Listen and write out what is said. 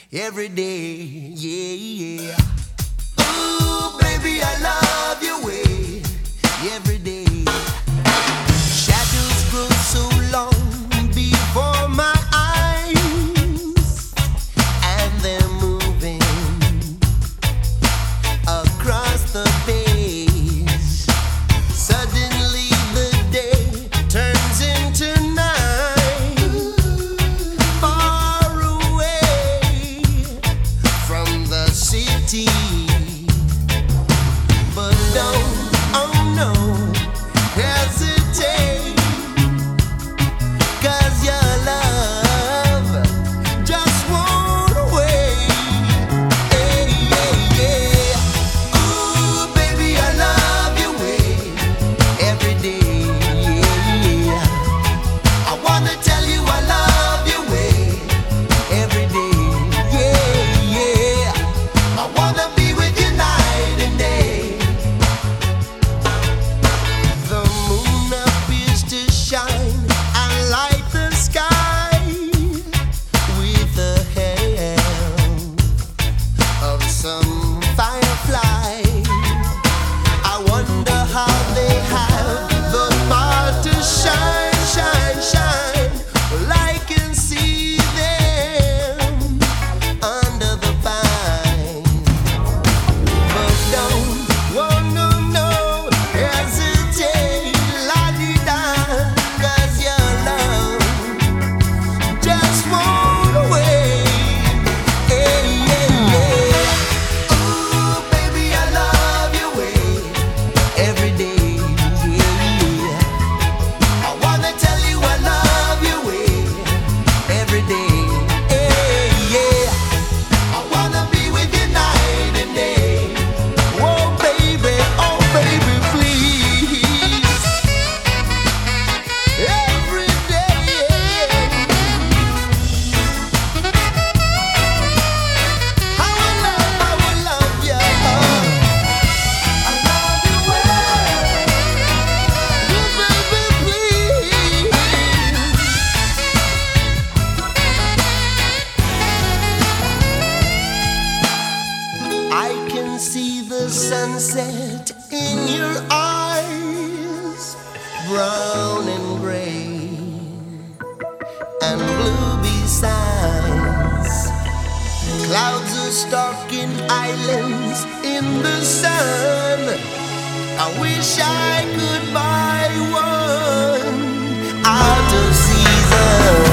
every day. Yeah, yeah. Ooh, baby, I love your way every day. Shadows grow so long before my eyes, and they're moving across the page. Suddenly the day turns into night, far away from the city. But don't, oh no, hesitate, 'cause your love just won't wait. Hey, yeah, yeah. Ooh, baby, I love your way every day. Yeah. I wanna tell you I love your way every day. Yeah, yeah. I wanna be with you night and day. The moon appears to shine and light the sky with the help of some firefly. I wonder how they have the power to shine, shine, shine. Well, I can see them under the pine. But don't, oh no, no, hesitate, la-di-da, 'cause your love just won't wait. Hey, yeah, yeah. Ooh, baby, I love your way every day. Yeah. I wanna tell you I love your way every day. Hey, yeah. I wanna be with you night and day. Oh baby, please. Every day. I will love you. I love you well. Oh baby, please. I can see the sunset in your eyes, brown and gray and blue besides. Clouds are stalking islands in the sun. I wish I could buy one out of season.